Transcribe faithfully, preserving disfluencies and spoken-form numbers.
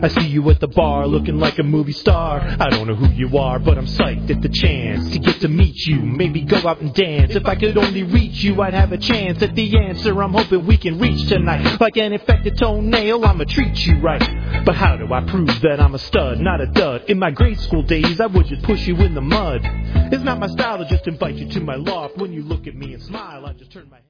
I see you at the bar looking like a movie star. I don't know who you are, but I'm psyched at the chance to get to meet you, maybe go out and dance. If I could only reach you, I'd have a chance at the answer I'm hoping we can reach tonight. Like an infected toenail, I'ma treat you right. But how do I prove that I'm a stud, not a dud? In my grade school days, I would just push you in the mud. It's not my style to just invite you to my loft. When you look at me and smile, I just turn my head.